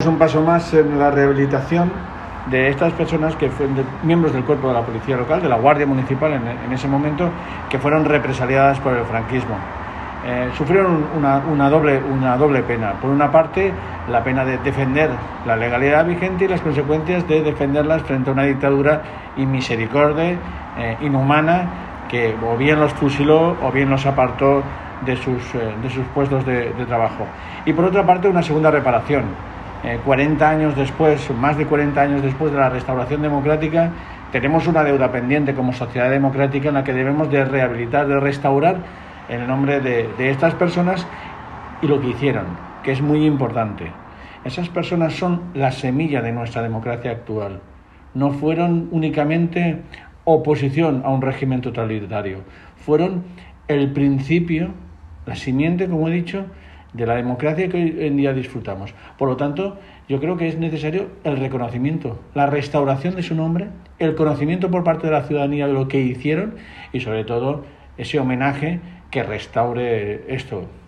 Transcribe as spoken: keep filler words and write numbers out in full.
un paso más en la rehabilitación de estas personas que fueron de, miembros del cuerpo de la policía local, de la Guardia Municipal en, en ese momento, que fueron represaliadas por el franquismo. Eh, sufrieron una, una, doble, una doble pena. Por una parte, la pena de defender la legalidad vigente y las consecuencias de defenderlas frente a una dictadura inmisericorde, eh, inhumana, que o bien los fusiló o bien los apartó de sus, eh, de sus puestos de, de trabajo. Y por otra parte, una segunda reparación. Eh, cuarenta años después, más de cuarenta años después de la restauración democrática, tenemos una deuda pendiente como sociedad democrática en la que debemos de rehabilitar, de restaurar en el nombre de, de estas personas y lo que hicieron, que es muy importante. Esas personas son la semilla de nuestra democracia actual. No fueron únicamente oposición a un régimen totalitario, fueron el principio, la simiente, como he dicho, de la democracia que hoy en día disfrutamos. Por lo tanto, yo creo que es necesario el reconocimiento, la restauración de su nombre, el conocimiento por parte de la ciudadanía de lo que hicieron y, sobre todo, ese homenaje que restaure esto.